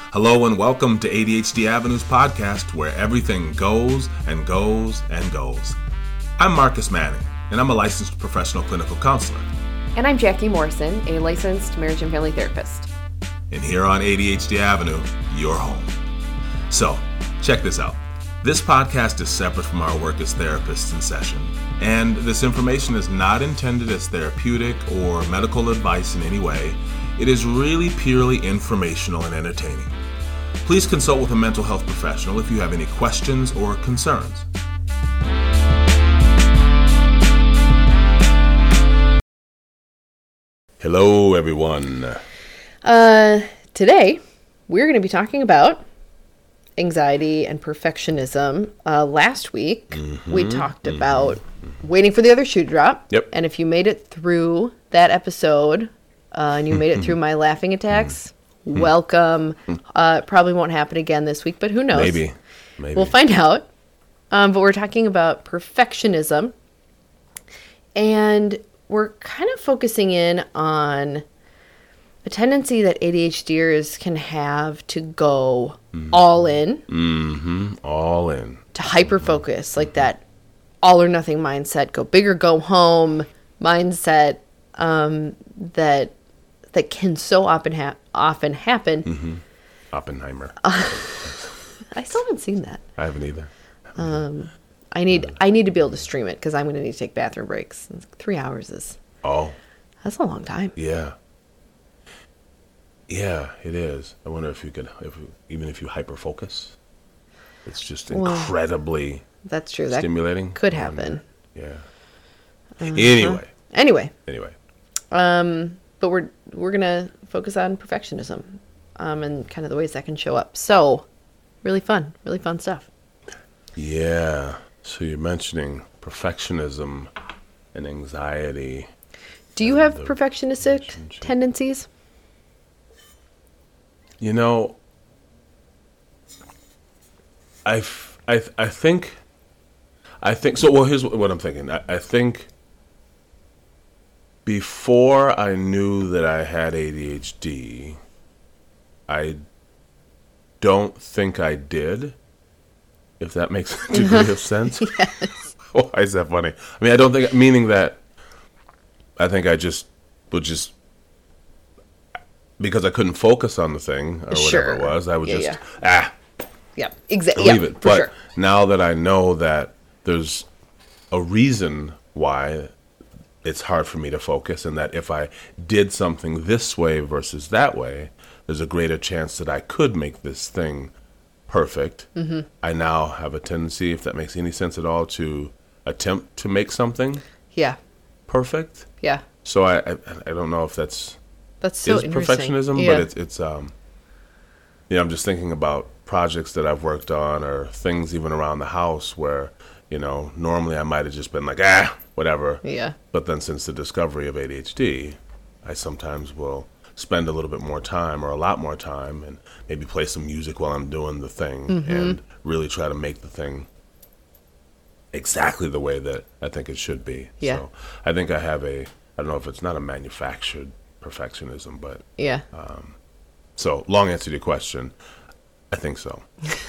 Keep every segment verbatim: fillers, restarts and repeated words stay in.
Hello and welcome to A D H D Avenue's podcast, where everything goes and goes and goes. I'm Marcus Manning, and I'm a licensed professional clinical counselor. And I'm Jackie Morrison, a licensed marriage and family therapist. And here on A D H D Avenue, you're home. So, check this out. This podcast is separate from our work as therapists in session, and this information is not intended as therapeutic or medical advice in any way. It is really purely informational and entertaining. Please consult with a mental health professional if you have any questions or concerns. Hello, everyone. Uh, today, we're going to be talking about anxiety and perfectionism. Uh, last week, mm-hmm, we talked mm-hmm, about mm-hmm. waiting for the other shoe to drop. Yep. And if you made it through that episode, uh, and you made it through my laughing attacks, mm-hmm. welcome. Uh, it probably won't happen again this week, but who knows? Maybe. Maybe. We'll find out. Um, but we're talking about perfectionism. And we're kind of focusing in on a tendency that ADHDers can have to go mm-hmm. all in. Mm-hmm. All in. To hyper-focus, mm-hmm. like that all or nothing mindset, go big or go home mindset um, that that can so often, ha- often happen. Mm-hmm. Oppenheimer. Uh, I still haven't seen that. I haven't either. Um, I need mm. I need to be able to stream it because I'm going to need to take bathroom breaks. Three hours is... Oh. That's a long time. Yeah. Yeah, it is. I wonder if you could, if even if you hyper-focus, it's just incredibly well, that's true. stimulating. That could happen. Yeah. Uh-huh. Anyway. Anyway. Anyway. Um, but we're we're gonna focus on perfectionism, um, and kind of the ways that can show up. So, really fun, really fun stuff. Yeah. So you're mentioning perfectionism and anxiety. Do you have perfectionistic tendencies? You know, I, I, I think, I think, so, well, here's what I'm thinking. I, I think before I knew that I had A D H D, I don't think I did, if that makes a degree of sense. Yes. Why is that funny? I mean, I don't think, meaning that I think I just would just, because I couldn't focus on the thing or sure. whatever it was, I would yeah, just, yeah. ah, yeah, exactly. leave yeah, it. But sure. now that I know that there's a reason why it's hard for me to focus, and that if I did something this way versus that way, there's a greater chance that I could make this thing perfect. Mm-hmm. I now have a tendency, if that makes any sense at all, to attempt to make something yeah. perfect. Yeah. So I, I, I don't know if that's that's so is perfectionism, yeah. but it's it's um. You know, I'm just thinking about projects that I've worked on, or things even around the house where, you know, normally I might have just been like, ah, whatever. Yeah. But then since the discovery of A D H D, I sometimes will spend a little bit more time, or a lot more time, and maybe play some music while I'm doing the thing, mm-hmm. and really try to make the thing exactly the way that I think it should be. Yeah. So I think I have a, I don't know if it's not a manufactured perfectionism, but yeah. Um, so long answer to your question, I think so.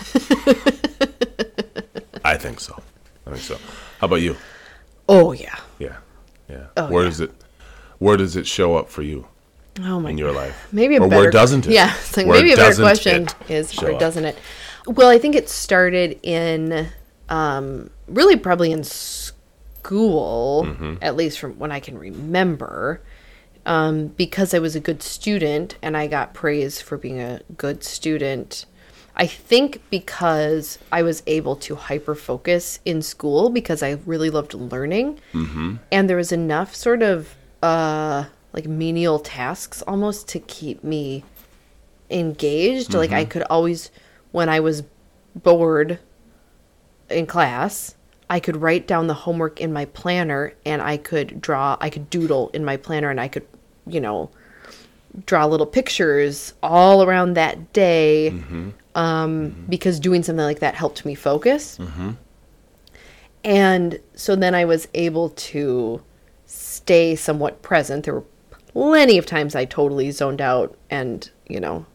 I think so. I think so. How about you? Oh yeah. Yeah. Yeah. Oh, where yeah. does it, where does it show up for you? Oh my in your life? Maybe a or better, where doesn't it? Yeah, it's like where maybe a better question is where doesn't it? Well, I think it started in um, really probably in school, mm-hmm. at least from when I can remember, um, because I was a good student and I got praise for being a good student. I think because I was able to hyper focus in school because I really loved learning, mm-hmm. and there was enough sort of uh, like menial tasks almost to keep me engaged. Mm-hmm. Like I could always, when I was bored in class, I could write down the homework in my planner, and I could draw, I could doodle in my planner, and I could, you know, draw little pictures all around that day. Mm-hmm. Um, mm-hmm. because doing something like that helped me focus. Mm-hmm. And so then I was able to stay somewhat present. There were plenty of times I totally zoned out and, you know,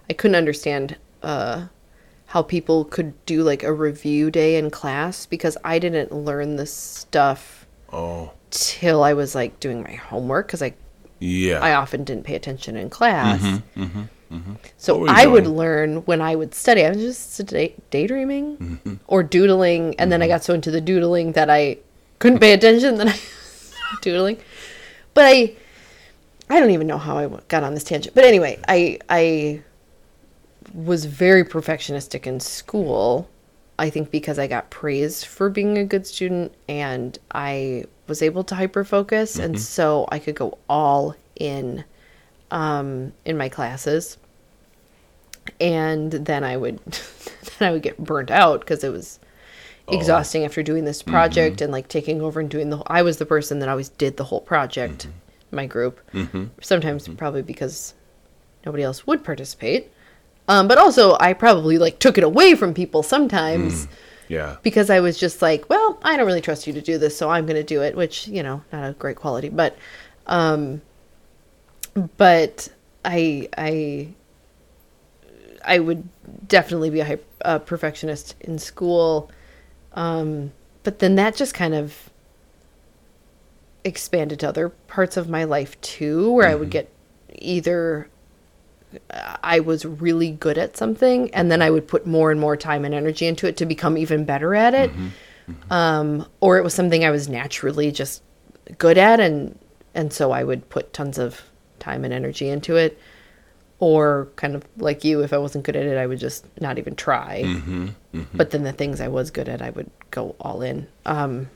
I couldn't understand uh, how people could do like a review day in class because I didn't learn this stuff oh. till I was like doing my homework because I yeah I often didn't pay attention in class. Mm-hmm, mm-hmm, mm-hmm. So I doing? would learn when I would study. I was just day- daydreaming mm-hmm. or or doodling, and mm-hmm. then I got so into the doodling that I couldn't pay attention. Then I started doodling, but I I don't even know how I got on this tangent. But anyway, I I was very perfectionistic in school. I think because I got praised for being a good student, and I was able to hyper focus, mm-hmm. and so I could go all in um, in my classes. And then I would then I would get burnt out because it was oh. exhausting after doing this project mm-hmm. and like taking over and doing the. I was the person that always did the whole project, mm-hmm. in my group. Mm-hmm. Sometimes mm-hmm. probably because nobody else would participate. Um, but also, I probably like took it away from people sometimes, mm, yeah, because I was just like, well, I don't really trust you to do this, so I'm going to do it, which, you know, not a great quality, but, um, but I, I, I would definitely be a, hype, a perfectionist in school, um, but then that just kind of expanded to other parts of my life too, where mm-hmm. I would get either I was really good at something, and then I would put more and more time and energy into it to become even better at it. Mm-hmm. Mm-hmm. Um, or it was something I was naturally just good at, and and so I would put tons of time and energy into it. Or kind of like you, if I wasn't good at it, I would just not even try. Mm-hmm. Mm-hmm. But then the things I was good at, I would go all in. Um,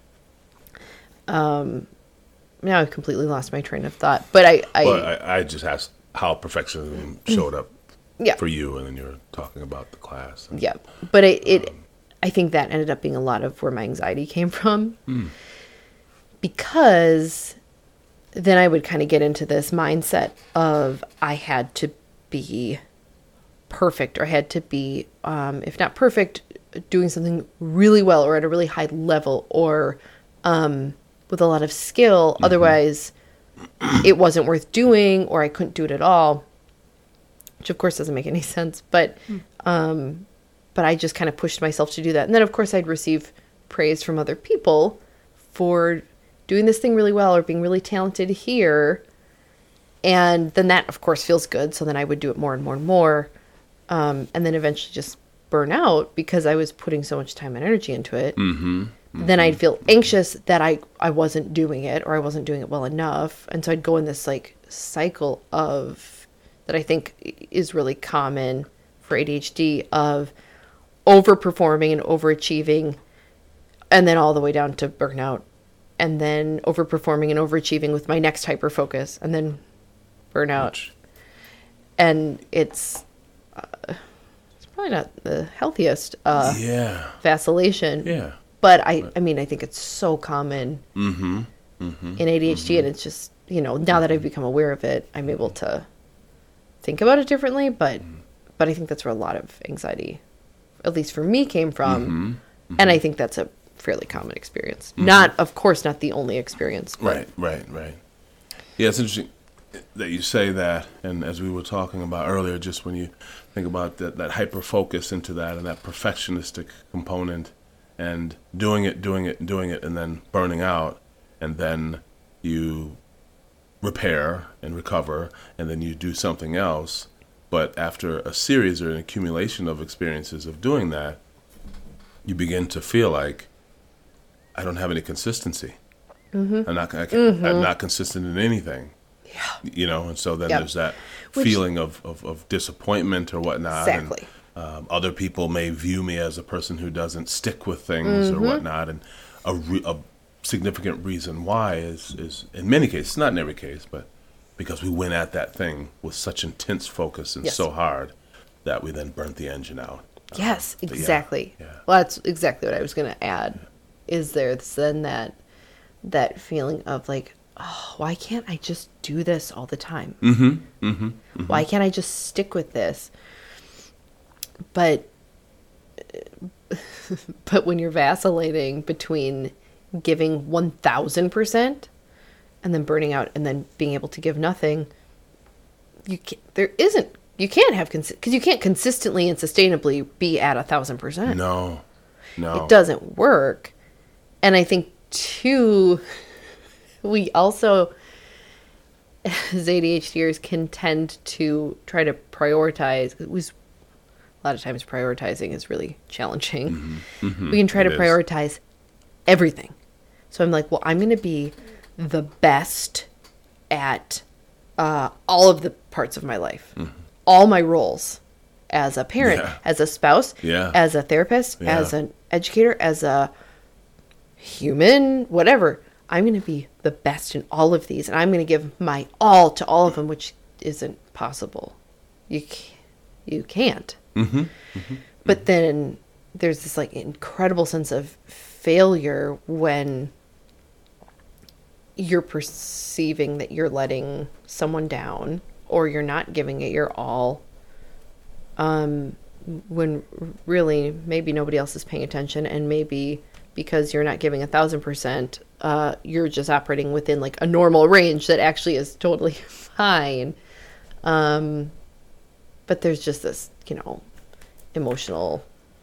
um, now I've completely lost my train of thought. But I... I, well, I, I just asked how perfectionism showed up yeah. for you, and then you're talking about the class. And, yeah, but it, it um, I think that ended up being a lot of where my anxiety came from, mm. because then I would kind of get into this mindset of I had to be perfect, or I had to be, um, if not perfect, doing something really well or at a really high level, or um, with a lot of skill. Mm-hmm. Otherwise, it wasn't worth doing, or I couldn't do it at all, which of course doesn't make any sense. But, um, but I just kind of pushed myself to do that. And then of course I'd receive praise from other people for doing this thing really well or being really talented here. And then that of course feels good. So then I would do it more and more and more. Um, and then eventually just burn out because I was putting so much time and energy into it. Mm-hmm. Mm-hmm. Then I'd feel anxious that I, I wasn't doing it, or I wasn't doing it well enough. And so I'd go in this like cycle of, that I think is really common for A D H D, of overperforming and overachieving, and then all the way down to burnout, and then overperforming and overachieving with my next hyper focus, and then burnout. Ouch. And it's, uh, it's probably not the healthiest uh, yeah. vacillation. Yeah. But I, I mean, I think it's so common mm-hmm. Mm-hmm. in A D H D, mm-hmm. and it's just, you know, now that I've become aware of it, I'm able to think about it differently. But, mm-hmm. but I think that's where a lot of anxiety, at least for me, came from, mm-hmm. Mm-hmm. and I think that's a fairly common experience. Mm-hmm. Not, of course, not the only experience. But. Right, right, right. Yeah, it's interesting that you say that, and as we were talking about earlier, just when you think about that, that hyper focus into that and that perfectionistic component. And doing it, doing it, doing it, and then burning out, and then you repair and recover, and then you do something else. But after a series or an accumulation of experiences of doing that, you begin to feel like, I don't have any consistency. Mm-hmm. I'm not, I can, mm-hmm. I'm not consistent in anything. Yeah. You know, and so then yep. there's that Which, feeling of, of, of disappointment or whatnot. Exactly. And, Um, other people may view me as a person who doesn't stick with things mm-hmm. or whatnot, and a, re- a significant reason why is, is, in many cases, not in every case, but because we went at that thing with such intense focus and yes. so hard that we then burnt the engine out. Yes, um, exactly. Yeah, yeah. Well, that's exactly what I was going to add. Yeah. Is there then that that feeling of like, oh, why can't I just do this all the time? Mm-hmm. Mm-hmm. Mm-hmm. Why can't I just stick with this? But, but when you're vacillating between giving one thousand percent and then burning out and then being able to give nothing, you can't, there isn't You can't have, because cons- you can't consistently and sustainably be at a thousand percent. No, no. It doesn't work. And I think, too, we also, as ADHDers, can tend to try to prioritize. It was, a lot of times prioritizing is really challenging. Mm-hmm. Mm-hmm. We can try it to is. prioritize everything. So I'm like, well, I'm going to be the best at uh, all of the parts of my life. Mm-hmm. All my roles as a parent, yeah. as a spouse, yeah. as a therapist, yeah. as an educator, as a human, whatever. I'm going to be the best in all of these, and I'm going to give my all to all of them, which isn't possible. You can't, you can't. Mm-hmm. Mm-hmm. But then there's this like incredible sense of failure when you're perceiving that you're letting someone down, or you're not giving it your all, um, when really maybe nobody else is paying attention, and maybe because you're not giving a thousand percent, uh, you're just operating within like a normal range that actually is totally fine. Um, but there's just this, you know, emotional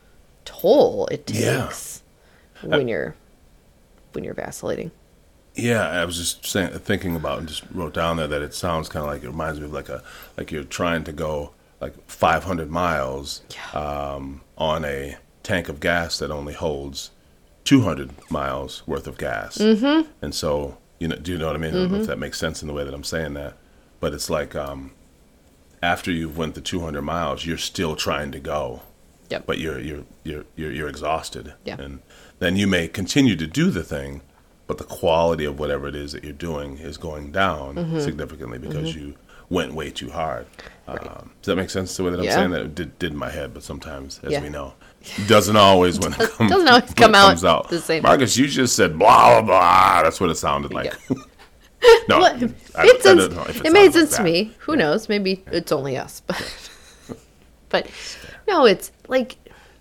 toll it takes yeah. when I, you're when you're vacillating. Yeah, I was just saying, thinking about, and just wrote down there that it sounds kind of like, it reminds me of like a, like you're trying to go like five hundred miles yeah. um, on a tank of gas that only holds two hundred miles worth of gas. Mm-hmm. And so, you know, do you know what I mean? Mm-hmm. I don't know if that makes sense in the way that I'm saying that, but it's like um, after you've went the two hundred miles, you're still trying to go. Yep. But you're you're you're you're, you're exhausted. Yeah. And then you may continue to do the thing, but the quality of whatever it is that you're doing is going down mm-hmm. significantly because mm-hmm. you went way too hard. Right. Um, does that make sense the way that I'm yeah. saying that? It did, did in my head, but sometimes, as yeah. we know, it doesn't always when it comes, doesn't always come it out, comes out the same. Marcus, you just said blah, blah, blah. That's what it sounded like. Yeah. no, well, I, it, I, sense, I don't know if it, it made sense like to me. Who yeah. knows? Maybe it's only us. But, but no, it's like,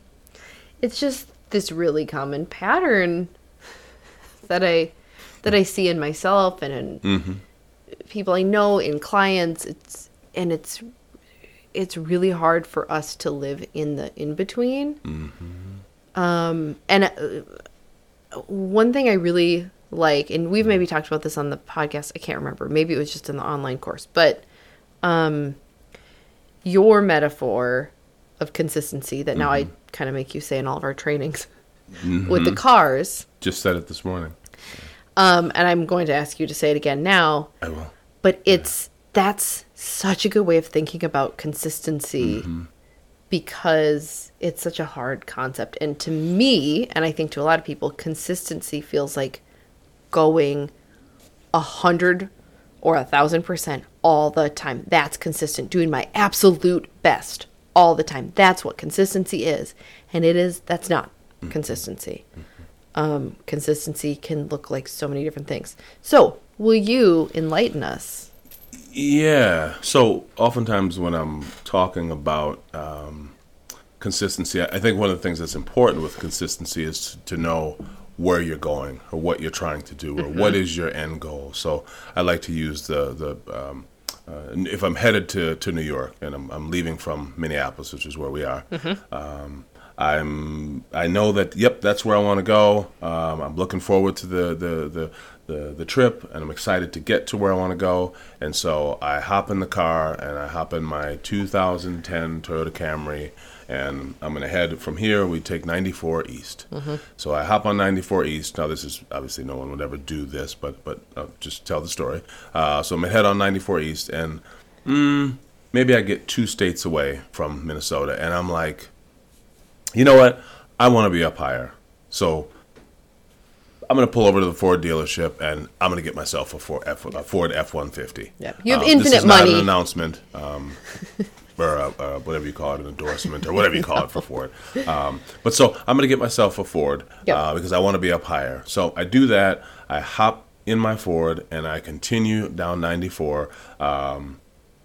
it's just this really common pattern that I that I see in myself and in mm-hmm. people I know, in clients. It's and it's it's really hard for us to live in the in between. Mm-hmm. Um, and uh, one thing I really like, and we've maybe talked about this on the podcast. I can't remember. Maybe it was just in the online course, but um, your metaphor of consistency that now mm-hmm. I kind of make you say in all of our trainings mm-hmm. with the cars. Just said it this morning. Um, and I'm going to ask you to say it again now. I will. But it's that's such a good way of thinking about consistency mm-hmm. because it's such a hard concept. And to me, and I think to a lot of people, consistency feels like going a hundred or a thousand percent all the time. That's consistent. Doing my absolute best all the time. That's what consistency is. And it is, that's not mm-hmm. consistency. Mm-hmm. Um, consistency can look like so many different things. So, will you enlighten us? Yeah. So, oftentimes when I'm talking about um, consistency, I think one of the things that's important with consistency is to know where you're going or what you're trying to do or mm-hmm. what is your end goal. So, I like to use the the um, uh, if I'm headed to, to New York and I'm, I'm leaving from Minneapolis, which is where we are. Mm-hmm. Um, I'm. I know that. Yep, that's where I want to go. Um, I'm looking forward to the, the the, the the trip, and I'm excited to get to where I want to go. And so I hop in the car, and I hop in my two thousand ten Toyota Camry, and I'm gonna head from here. We take ninety-four East. Mm-hmm. So I hop on ninety-four East. Now this is obviously no one would ever do this, but but I'll just tell the story. Uh, so I'm gonna head on ninety-four East, and mm, maybe I get two states away from Minnesota, and I'm like, you know what? I want to be up higher. So I'm going to pull over to the Ford dealership and I'm going to get myself a Ford F, a Ford F one fifty. Yeah. You have um, infinite this is money. Not an announcement um, or a, a, whatever you call it, an endorsement or whatever you call it for Ford. Um, but so I'm going to get myself a Ford yep. uh, because I want to be up higher. So I do that. I hop in my Ford and I continue down ninety-four um,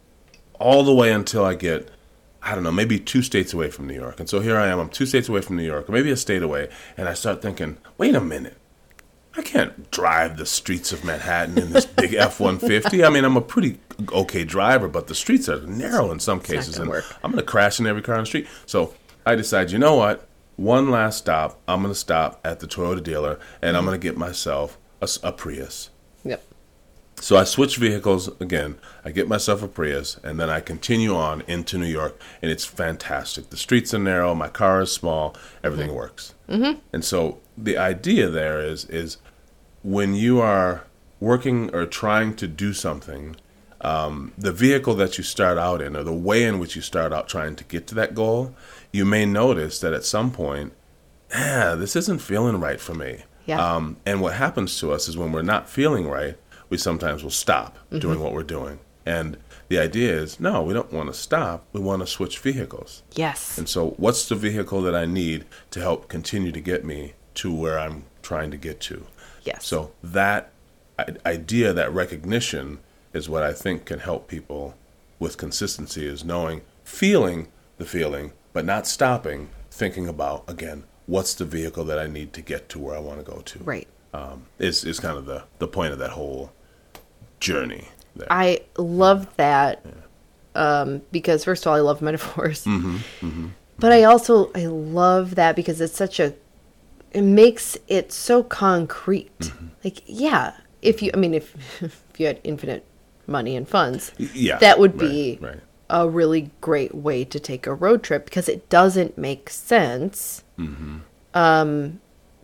all the way until I get, I don't know, maybe two states away from New York. And so here I am, I'm two states away from New York, or maybe a state away, and I start thinking, wait a minute. I can't drive the streets of Manhattan in this big F one fifty. I mean, I'm a pretty okay driver, but the streets are narrow in some cases, and work. I'm going to crash in every car on the street. So I decided, you know what? One last stop. I'm going to stop at the Toyota dealer, and mm-hmm. I'm going to get myself a, a Prius. Yep. So I switch vehicles again. I get myself a Prius, and then I continue on into New York, and it's fantastic. The streets are narrow. My car is small. Everything mm-hmm. works. Mm-hmm. And so the idea there is is when you are working or trying to do something, um, the vehicle that you start out in, or the way in which you start out trying to get to that goal, you may notice that at some point, ah, this isn't feeling right for me. Yeah. Um, and what happens to us is when we're not feeling right, we sometimes will stop mm-hmm. doing what we're doing. And the idea is, no, we don't want to stop. We want to switch vehicles. Yes. And so what's the vehicle that I need to help continue to get me to where I'm trying to get to? Yes. So that idea, that recognition is what I think can help people with consistency, is knowing, feeling the feeling, but not stopping, thinking about, again, what's the vehicle that I need to get to where I want to go to? Right. Um, is is kind of the, the point of that whole journey there. I love that yeah. um, because, first of all, I love metaphors. Mm-hmm, mm-hmm. But I also, I love that because it's such a, it makes it so concrete. Mm-hmm. Like, yeah, if you, I mean, if, if you had infinite money and funds, yeah, that would right, be right. a really great way to take a road trip, because it doesn't make sense mm-hmm. um,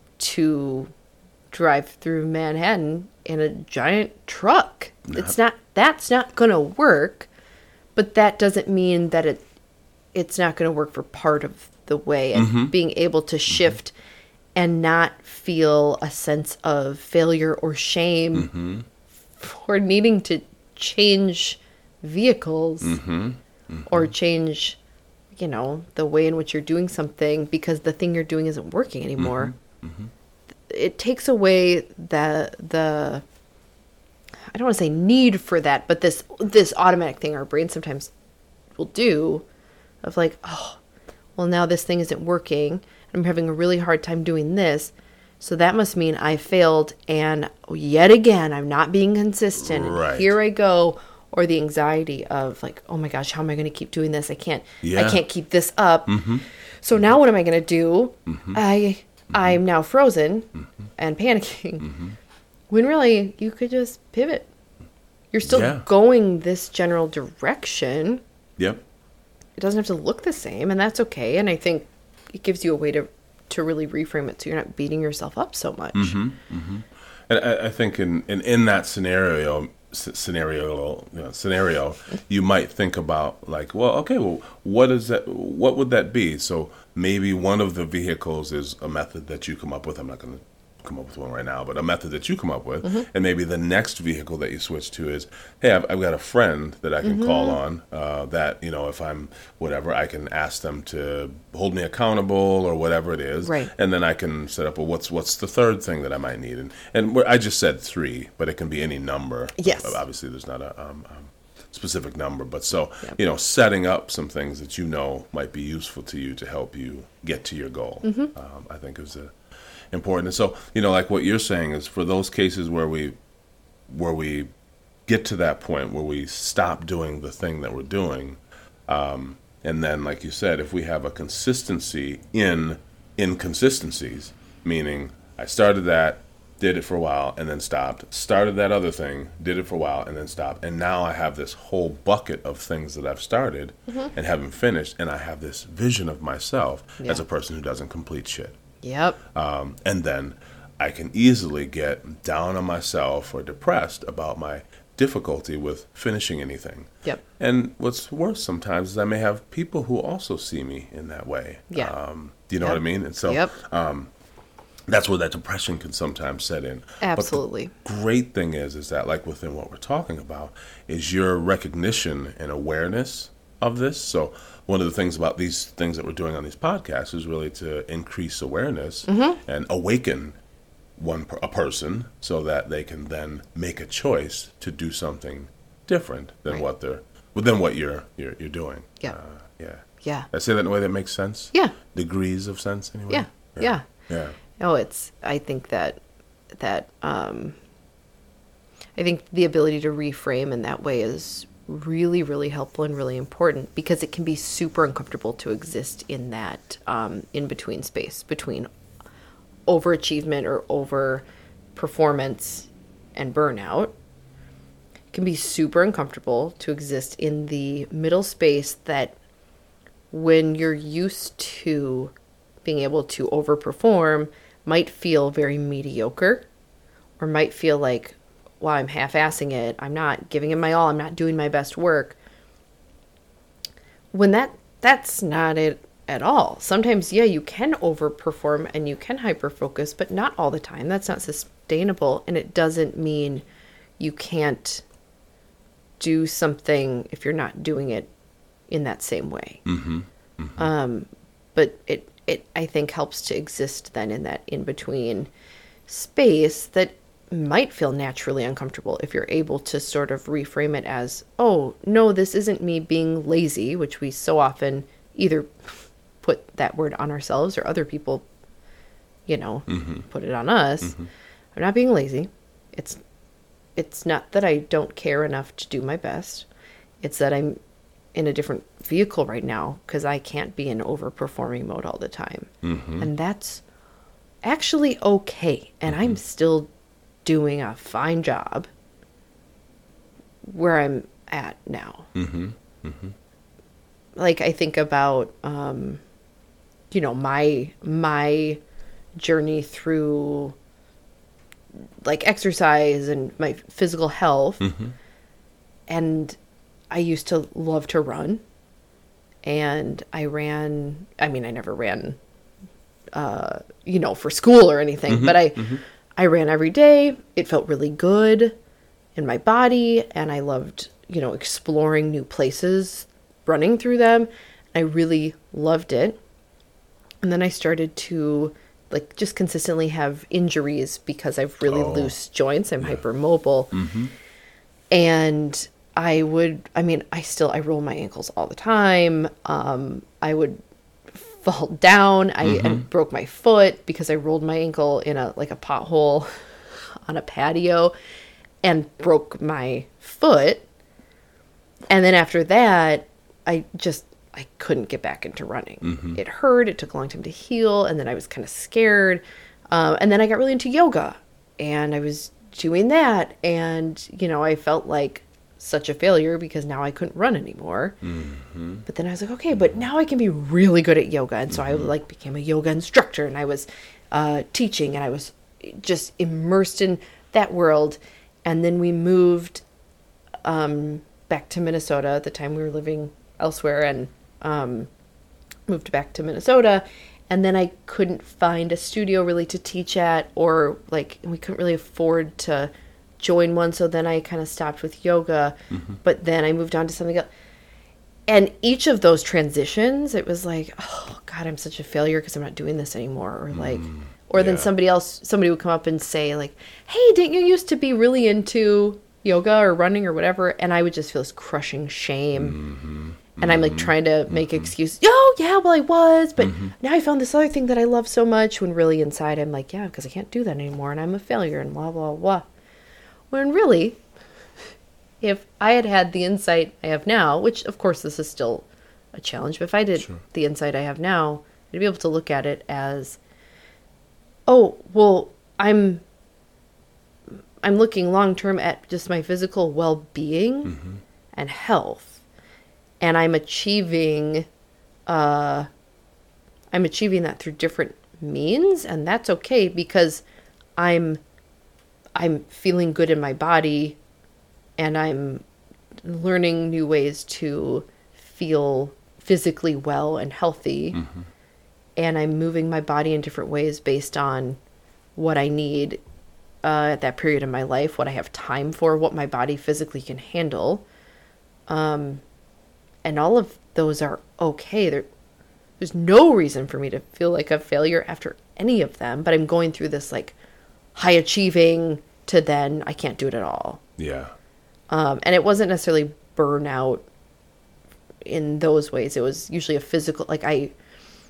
to drive through Manhattan in a giant truck. No. It's not, that's not going to work, but that doesn't mean that it it's not going to work for part of the way, and mm-hmm. being able to shift mm-hmm. and not feel a sense of failure or shame mm-hmm. for needing to change vehicles mm-hmm. Mm-hmm. or change, you know, the way in which you're doing something because the thing you're doing isn't working anymore. Mm-hmm. Mm-hmm. It takes away the the I don't want to say need for that, but this this automatic thing our brain sometimes will do of like, oh, well, now this thing isn't working. I'm having a really hard time doing this. So that must mean I failed. And yet again, I'm not being consistent. Right. And here I go. Or the anxiety of like, oh my gosh, how am I going to keep doing this? I can't, yeah. I can't keep this up. Mm-hmm. So now what am I going to do? Mm-hmm. I, mm-hmm. I'm now frozen mm-hmm. and panicking. Mm-hmm. When really you could just pivot. You're still yeah. going this general direction. Yep. It doesn't have to look the same, and that's okay. And I think it gives you a way to to really reframe it so you're not beating yourself up so much. Mm-hmm, mm-hmm. And I, I think in, in, in that scenario, scenario, you know, scenario, you might think about like, well, okay, well, what is that? What would that be? So maybe one of the vehicles is a method that you come up with. I'm not going to come up with one right now, but a method that you come up with, mm-hmm. and maybe the next vehicle that you switch to is, hey, I've, I've got a friend that I can mm-hmm. call on uh, that, you know, if I'm whatever, I can ask them to hold me accountable or whatever it is, right. and then I can set up, well, what's what's the third thing that I might need, and and I just said three, but it can be any number. Yes, obviously there's not a um, um, specific number, but so yep. you know, setting up some things that you know might be useful to you to help you get to your goal, mm-hmm. um, I think is a important. And so, you know, like what you're saying is for those cases where we where we get to that point where we stop doing the thing that we're doing, um, and then, like you said, if we have a consistency in inconsistencies, meaning I started that, did it for a while, and then stopped, started that other thing, did it for a while, and then stopped, and now I have this whole bucket of things that I've started mm-hmm. and haven't finished, and I have this vision of myself yeah. as a person who doesn't complete shit. Yep. Um, and then I can easily get down on myself or depressed about my difficulty with finishing anything. Yep. And what's worse sometimes is I may have people who also see me in that way. Yeah. Um, do you know yep. what I mean? And so yep. um, that's where that depression can sometimes set in. Absolutely. But the great thing is, is that like within what we're talking about is your recognition and awareness of this. So one of the things about these things that we're doing on these podcasts is really to increase awareness mm-hmm. and awaken one per, a person so that they can then make a choice to do something different than right. what they're than what you're you're, you're doing. Yeah. Uh, yeah. Yeah. Did I say that in a way that makes sense? Yeah. Degrees of sense anyway. Yeah. Yeah. Yeah. No, it's. I think that that um, I think the ability to reframe in that way is really, really helpful and really important, because it can be super uncomfortable to exist in that um, in-between space between overachievement or over performance and burnout. It can be super uncomfortable to exist in the middle space that, when you're used to being able to overperform, might feel very mediocre, or might feel like, well, I'm half-assing it. I'm not giving it my all. I'm not doing my best work. When that that's not it at all. Sometimes, yeah, you can overperform and you can hyper-focus, but not all the time. That's not sustainable. And it doesn't mean you can't do something if you're not doing it in that same way. Mm-hmm. Mm-hmm. Um, but it, it, I think, helps to exist then in that in-between space that might feel naturally uncomfortable if you're able to sort of reframe it as, oh, no, this isn't me being lazy, which we so often either put that word on ourselves or other people, you know, mm-hmm. put it on us. Mm-hmm. I'm not being lazy. It's, it's not that I don't care enough to do my best. It's that I'm in a different vehicle right now because I can't be in overperforming mode all the time. Mm-hmm. And that's actually okay. And mm-hmm. I'm still doing a fine job where I'm at now. Mm-hmm. Mm-hmm. Like, I think about, um, you know, my, my journey through like exercise and my physical health. Mm-hmm. And I used to love to run, and I ran, I mean, I never ran, uh, you know, for school or anything, mm-hmm. but I, mm-hmm. I ran every day. It felt really good in my body, and I loved, you know, exploring new places, running through them. I really loved it. And then I started to like just consistently have injuries because I've really oh, loose joints. I'm yeah. hypermobile. Mm-hmm. And I would, I mean, I still, I roll my ankles all the time. Um, I would fall down. I, mm-hmm. I broke my foot because I rolled my ankle in a, like a pothole on a patio and broke my foot. And then after that, I just, I couldn't get back into running. Mm-hmm. It hurt. It took a long time to heal. And then I was kind of scared. Um, and then I got really into yoga, and I was doing that. And, you know, I felt like such a failure because now I couldn't run anymore. Mm-hmm. But then I was like, okay, but now I can be really good at yoga. And so mm-hmm. I like became a yoga instructor, and I was uh, teaching, and I was just immersed in that world. And then we moved um, back to Minnesota at the time. We were living elsewhere, and um, moved back to Minnesota. And then I couldn't find a studio really to teach at, or like we couldn't really afford to join one. So then I kind of stopped with yoga, mm-hmm. but then I moved on to something else. And each of those transitions, it was like, oh God, I'm such a failure because I'm not doing this anymore. Or like, mm, or yeah. then somebody else, somebody would come up and say like, hey, didn't you used to be really into yoga or running or whatever? And I would just feel this crushing shame. Mm-hmm. And I'm like trying to make mm-hmm. excuses. Oh, yeah, well, I was. But mm-hmm. now I found this other thing that I love so much, when really inside I'm like, yeah, because I can't do that anymore. And I'm a failure and blah, blah, blah. When really, if I had had the insight I have now, which of course this is still a challenge, but if I did sure. the insight I have now, I'd be able to look at it as, oh, well, I'm I'm looking long-term at just my physical well-being mm-hmm. and health. And I'm achieving, uh, I'm achieving that through different means, and that's okay because I'm, I'm feeling good in my body, and I'm learning new ways to feel physically well and healthy, mm-hmm. and I'm moving my body in different ways based on what I need uh, at that period in my life, what I have time for, what my body physically can handle. Um. And all of those are okay. There, there's no reason for me to feel like a failure after any of them. But I'm going through this like high achieving to then I can't do it at all. Yeah. Um, and it wasn't necessarily burnout in those ways. It was usually a physical, like I,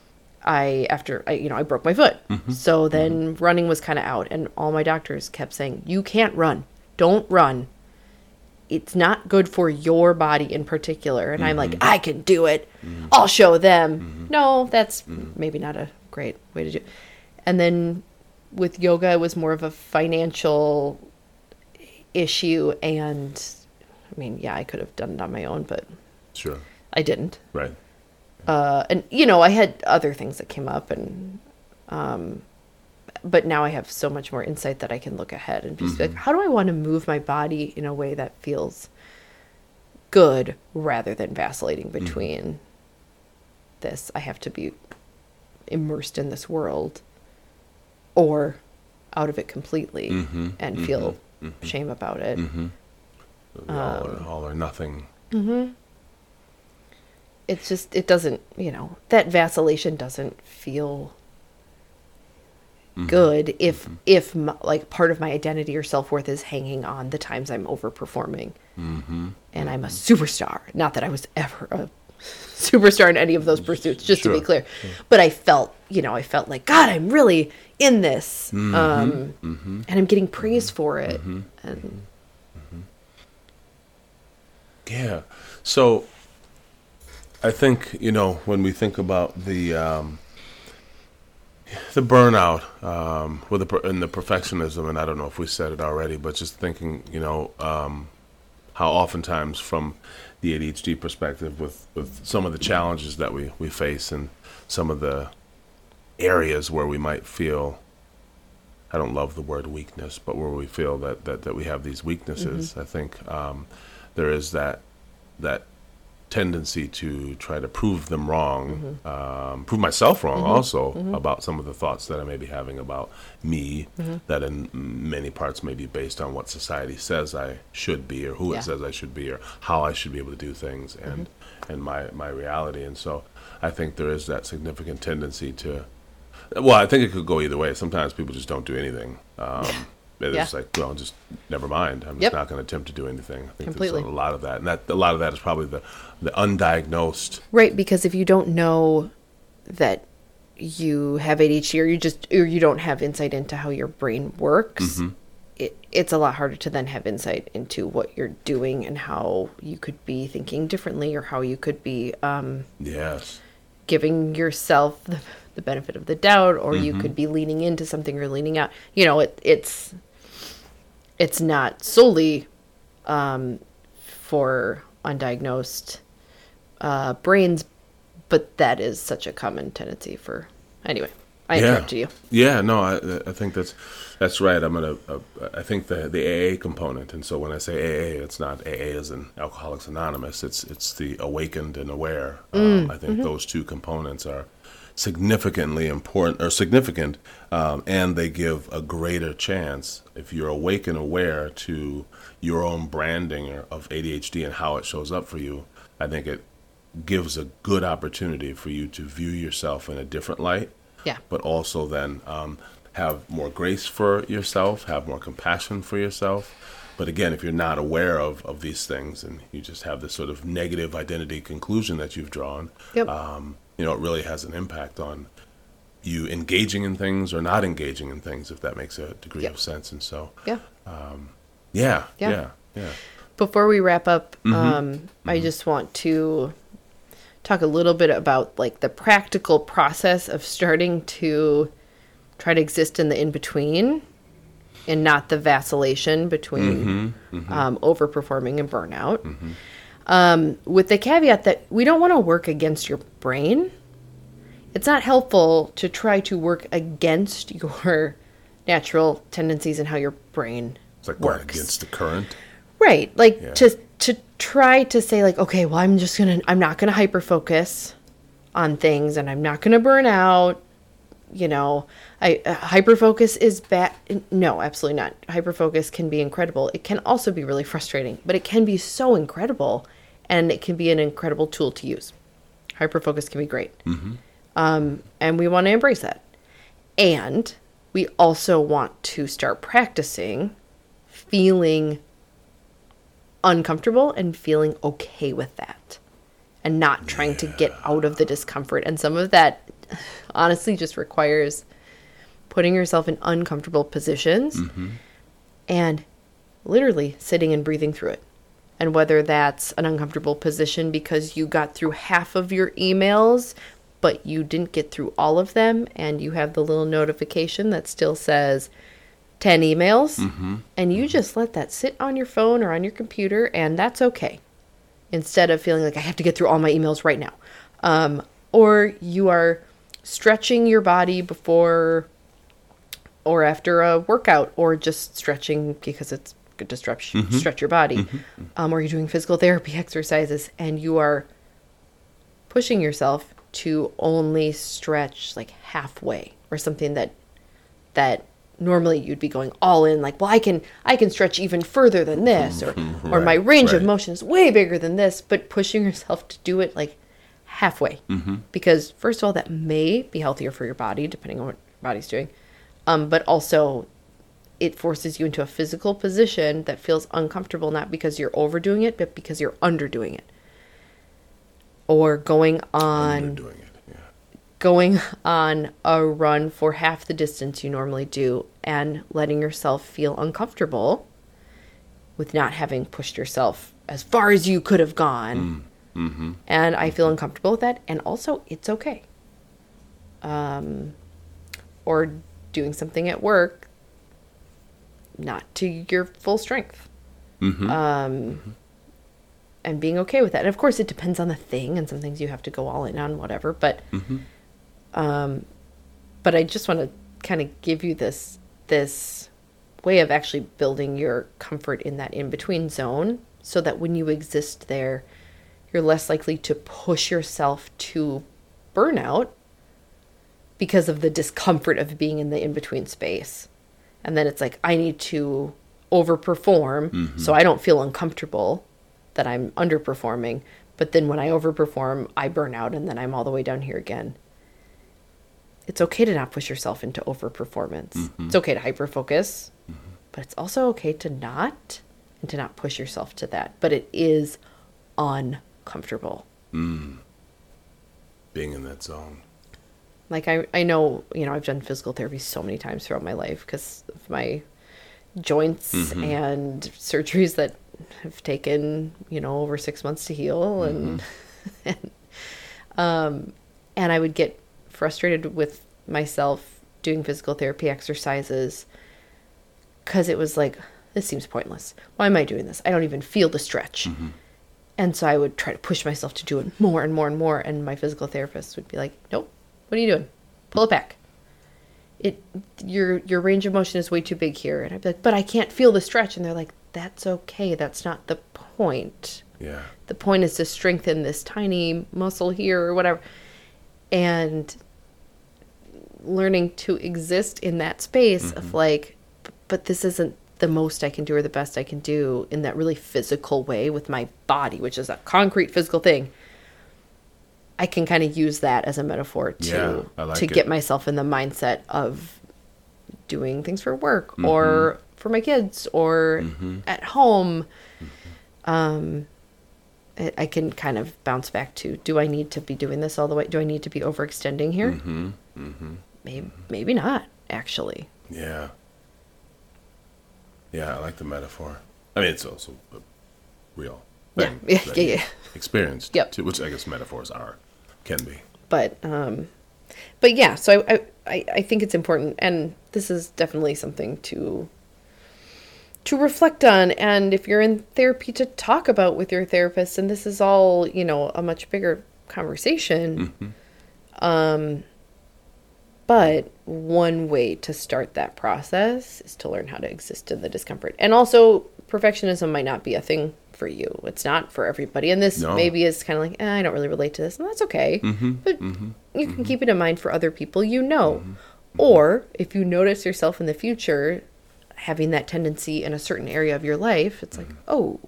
I, after I, you know, I broke my foot. Mm-hmm. So then mm-hmm. running was kind of out, and all my doctors kept saying, you can't run. Don't run. It's not good for your body in particular. And mm-hmm. I'm like, I can do it. Mm-hmm. I'll show them. Mm-hmm. No, that's mm-hmm. maybe not a great way to do it. And then with yoga, it was more of a financial issue. And I mean, yeah, I could have done it on my own, but sure, I didn't. Right. Uh, and, you know, I had other things that came up, and, um, but now I have so much more insight that I can look ahead and just mm-hmm. be like, how do I want to move my body in a way that feels good rather than vacillating between mm-hmm. this, I have to be immersed in this world, or out of it completely mm-hmm. and feel mm-hmm. shame about it. Mm-hmm. Um, all, or, all or nothing. Mm-hmm. It's just, it doesn't, you know, that vacillation doesn't feel mm-hmm. good if, mm-hmm. if my, like part of my identity or self-worth is hanging on the times I'm overperforming. Mm-hmm. And mm-hmm. I'm a superstar. Not that I was ever a superstar in any of those pursuits, just sure. to be clear. Yeah. But I felt, you know, I felt like, God, I'm really in this. Mm-hmm. Um, mm-hmm. And I'm getting praise for it. Mm-hmm. And mm-hmm. Yeah. So I think, you know, when we think about the um, the burnout um, with the and the perfectionism, and I don't know if we said it already, but just thinking, you know, um, how oftentimes from the A D H D perspective, with, with some of the challenges that we, we face and some of the areas where we might feel, I don't love the word weakness, but where we feel that, that, that we have these weaknesses, mm-hmm. I think um, there is that that tendency to try to prove them wrong, mm-hmm. um, prove myself wrong mm-hmm. also mm-hmm. about some of the thoughts that I may be having about me, mm-hmm. that in many parts may be based on what society says I should be, or who yeah. it says I should be, or how I should be able to do things, and mm-hmm. and my, my reality. And so I think there is that significant tendency to, well, I think it could go either way. Sometimes people just don't do anything. Um, It's yeah. like, well, just never mind. I'm yep. just not going to attempt to do anything. I think Completely. There's a lot of that, and that a lot of that is probably the, the undiagnosed. Right, because if you don't know that you have A D H D, or you just or you don't have insight into how your brain works, mm-hmm. it, it's a lot harder to then have insight into what you're doing and how you could be thinking differently, or how you could be um, yes giving yourself the, the benefit of the doubt, or mm-hmm. you could be leaning into something or leaning out. You know, it, it's. It's not solely um, for undiagnosed uh, brains, but that is such a common tendency for. Anyway, I yeah. interrupted you. Yeah, no, I, I think that's that's right. I'm gonna. Uh, I think the the A A component, and so when I say A A, it's not A A as in Alcoholics Anonymous. It's it's the awakened and aware. Mm. Um, I think mm-hmm. those two components are significantly important or significant, um, and they give a greater chance if you're awake and aware to your own branding of A D H D and how it shows up for you. I think it gives a good opportunity for you to view yourself in a different light, yeah. but also then um, have more grace for yourself, have more compassion for yourself. But again, if you're not aware of, of these things and you just have this sort of negative identity conclusion that you've drawn, yep. um, you know, it really has an impact on you engaging in things or not engaging in things, if that makes a degree yep. of sense. And so, yeah, um, yeah, yeah, yeah, yeah. Before we wrap up, mm-hmm. um, mm-hmm. I just want to talk a little bit about like the practical process of starting to try to exist in the in-between and not the vacillation between mm-hmm. Mm-hmm. Um, overperforming and burnout. Mm-hmm. Um, with the caveat that we don't want to work against your brain. It's not helpful to try to work against your natural tendencies and how your brain It's like works. going against the current. Right. Like Yeah. to to try to say like, okay, well, I'm just going to, I'm not going to hyper focus on things, and I'm not going to burn out. You know, I uh, hyper focus is bad. No, absolutely not. Hyper focus can be incredible. It can also be really frustrating, but it can be so incredible. And it can be an incredible tool to use. Hyperfocus can be great. Mm-hmm. Um, and we want to embrace that. And we also want to start practicing feeling uncomfortable and feeling okay with that. And not trying yeah. to get out of the discomfort. And some of that honestly just requires putting yourself in uncomfortable positions mm-hmm. and literally sitting and breathing through it. And whether that's an uncomfortable position because you got through half of your emails, but you didn't get through all of them, and you have the little notification that still says ten emails, mm-hmm. and you mm-hmm. just let that sit on your phone or on your computer, and that's okay. Instead of feeling like I have to get through all my emails right now. Um, or you are stretching your body before or after a workout, or just stretching because it's good to stretch, mm-hmm. stretch your body. Mm-hmm. Um, or you're doing physical therapy exercises, and you are pushing yourself to only stretch like halfway, or something that that normally you'd be going all in, like, well, I can I can stretch even further than this, or right, or my range right. of motion is way bigger than this, but pushing yourself to do it like halfway. Mm-hmm. Because first of all, that may be healthier for your body, depending on what your body's doing. Um, but also it forces you into a physical position that feels uncomfortable, not because you're overdoing it, but because you're underdoing it. Or going on underdoing it, yeah. going on a run for half the distance you normally do, and letting yourself feel uncomfortable with not having pushed yourself as far as you could have gone. Mm. Mm-hmm. And I feel uncomfortable with that. And also, it's okay. Um, or doing something at work, not to your full strength. Mm-hmm. Um, mm-hmm. And being okay with that. And of course, it depends on the thing, and some things you have to go all in on, whatever. But, mm-hmm. um, but I just want to kind of give you this this way of actually building your comfort in that in-between zone, so that when you exist there, you're less likely to push yourself to burnout because of the discomfort of being in the in-between space. And then it's like, I need to overperform mm-hmm. so I don't feel uncomfortable that I'm underperforming. But then when I overperform, I burn out, and then I'm all the way down here again. It's okay to not push yourself into overperformance. Mm-hmm. It's okay to hyperfocus, mm-hmm. but it's also okay to not, and to not push yourself to that. But it is uncomfortable. Mm. Being in that zone. Like, I, I know, you know, I've done physical therapy so many times throughout my life because of my joints mm-hmm. and surgeries that have taken, you know, over six months to heal. And, mm-hmm. and, um, and I would get frustrated with myself doing physical therapy exercises because it was like, this seems pointless. Why am I doing this? I don't even feel the stretch. Mm-hmm. And so I would try to push myself to do it more and more and more. And my physical therapist would be like, nope. What are you doing? Pull it back. It your your range of motion is way too big here. And I'd be like, but I can't feel the stretch. And they're like, that's okay. That's not the point. Yeah. The point is to strengthen this tiny muscle here or whatever. And learning to exist in that space mm-hmm. of like, but this isn't the most I can do or the best I can do in that really physical way with my body, which is a concrete physical thing. I can kind of use that as a metaphor to yeah, I like to it. get myself in the mindset of doing things for work mm-hmm. or for my kids or mm-hmm. at home. Mm-hmm. Um, it, I can kind of bounce back to, do I need to be doing this all the way? Do I need to be overextending here? Mm-hmm. Mm-hmm. Maybe, maybe not, actually. Yeah. Yeah, I like the metaphor. I mean, it's also real. Yeah, yeah, yeah, yeah. Experienced, yep. too, which I guess metaphors are, can be. But, um, but yeah, so I, I, I think it's important, and this is definitely something to, to reflect on, and if you're in therapy, to talk about with your therapist, and this is all, you know, a much bigger conversation. Mm-hmm. Um, but one way to start that process is to learn how to exist in the discomfort. And also, perfectionism might not be a thing for you. It's not for everybody. And this no. maybe is kind of like, eh, I don't really relate to this. And that's okay. Mm-hmm. But mm-hmm. you can mm-hmm. keep it in mind for other people you know. Mm-hmm. Or if you notice yourself in the future having that tendency in a certain area of your life, it's mm-hmm. like, oh,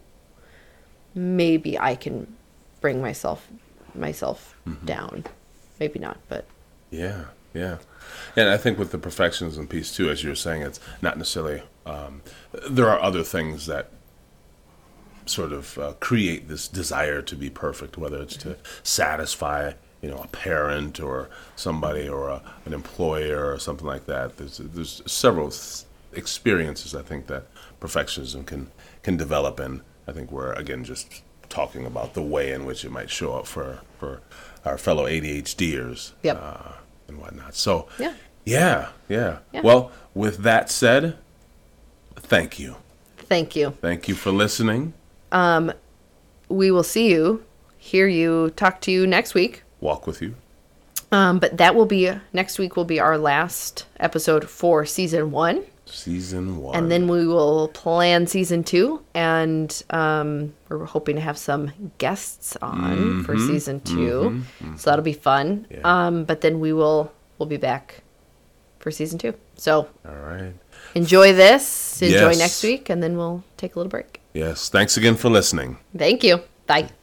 maybe I can bring myself myself mm-hmm. down. Maybe not, but... Yeah, yeah. And I think with the perfectionism piece, too, as you were saying, it's not necessarily... Um, there are other things that sort of uh, create this desire to be perfect, whether it's to satisfy you know, a parent or somebody or a, an employer or something like that. There's there's several experiences I think that perfectionism can can develop in. I think we're again just talking about the way in which it might show up for for our fellow ADHDers. Yep. Uh, and whatnot. So yeah. yeah, yeah, yeah. Well, with that said, thank you. Thank you. Thank you for listening. Um, we will see you, hear you, talk to you next week. Walk with you. Um, but that will be, next week will be our last episode for season one. Season one. And then we will plan season two. And um, we're hoping to have some guests on mm-hmm, for season two. Mm-hmm, mm-hmm. So that'll be fun. Yeah. Um, but then we will we'll be back for season two. So all right. Enjoy this. Enjoy yes. next week. And then we'll take a little break. Yes. Thanks again for listening. Thank you. Bye.